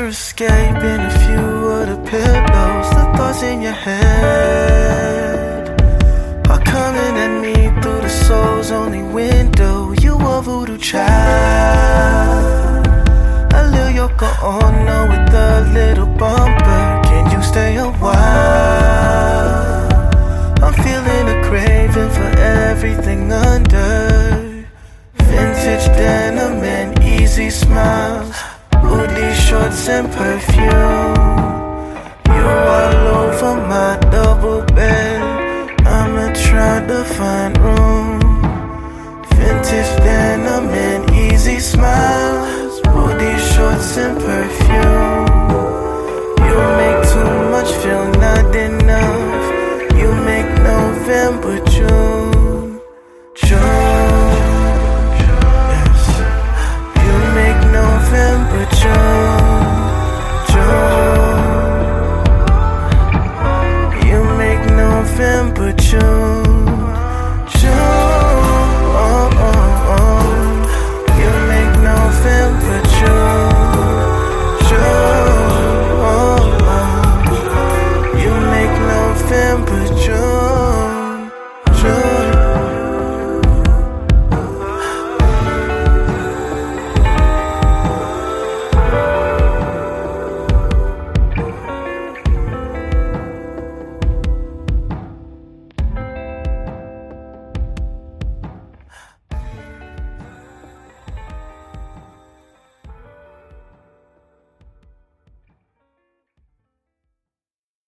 escaping a few of the pillows. The thoughts in your head are coming at me through the soul's only window. You a voodoo child, a little Yoko Ono with a little bumper. Can you stay a while? I'm feeling a craving for everything under vintage denim and easy smiles, hoodie shorts and perfume. You're all over my double bed. I'ma try to find room. Vintage denim and easy smiles, hoodie shorts and perfume. You make too much feel not enough. You make November June, June. Yes. You make November June.